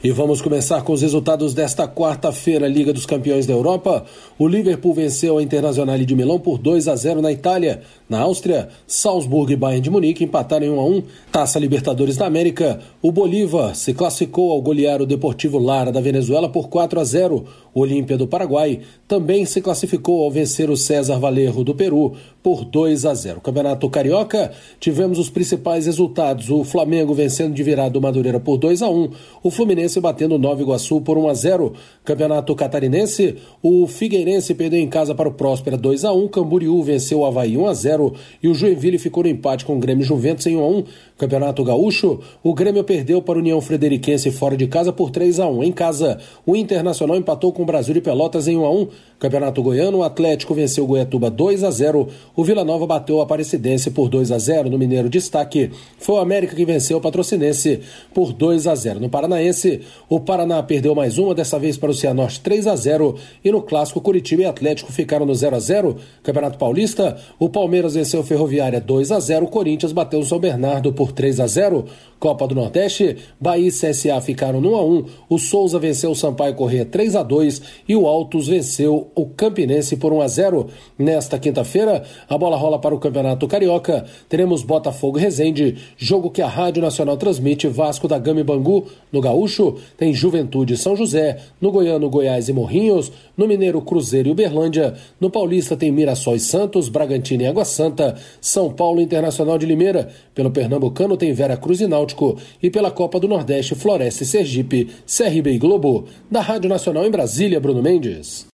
E vamos começar com os resultados desta quarta-feira, Liga dos Campeões da Europa. O Liverpool venceu a Internazionale de Milão por 2-0 na Itália. Na Áustria, Salzburg e Bayern de Munique empataram em 1-1. Taça Libertadores da América, o Bolívar se classificou ao golear o Deportivo Lara da Venezuela por 4-0. O Olímpia do Paraguai também se classificou ao vencer o César Valerro do Peru por 2-0. Campeonato Carioca, tivemos os principais resultados. O Flamengo vencendo de virada o Madureira por 2-1. O Fluminense batendo o Nova Iguaçu por 1-0. Campeonato Catarinense, o Figueirense perdeu em casa para o Próspera 2-1. Camboriú venceu o Avaí 1-0 e o Joinville ficou no empate com o Grêmio Juventus em 1-1. Campeonato Gaúcho, o Grêmio perdeu para a União Frederiquense fora de casa por 3-1. Em casa, o Internacional empatou com o Brasil de Pelotas em 1-1. Campeonato Goiano, o Atlético venceu o Goiatuba 2-0. O Vila Nova bateu o Aparecidense por 2-0. No Mineiro, destaque foi o América que venceu o Patrocinense por 2-0. No Paranaense, o Paraná perdeu mais uma, dessa vez para o Cianorte 3-0. E no Clássico, Curitiba e Atlético ficaram no 0-0. Campeonato Paulista, o Palmeiras venceu o Ferroviária 2-0. O Corinthians bateu o São Bernardo por 3-0. Copa do Nordeste, Bahia e CSA ficaram no 1-1. O Souza venceu o Sampaio Corrêa 3-2 e o Altos venceu o Campinense por 1-0. Nesta quinta-feira, a bola rola para o Campeonato Carioca. Teremos Botafogo e Resende, jogo que a Rádio Nacional transmite. Vasco da Gama e Bangu. No Gaúcho, tem Juventude e São José. No Goiano, Goiás e Morrinhos. No Mineiro, Cruzeiro e Uberlândia. No Paulista tem Mirassol e Santos, Bragantino e Água Santa. São Paulo Internacional de Limeira. Pelo Pernambucano tem Vera Cruz e Náutico. E pela Copa do Nordeste, Floresta e Sergipe, CRB e Globo. Da Rádio Nacional em Brasília, Bruno Mendes.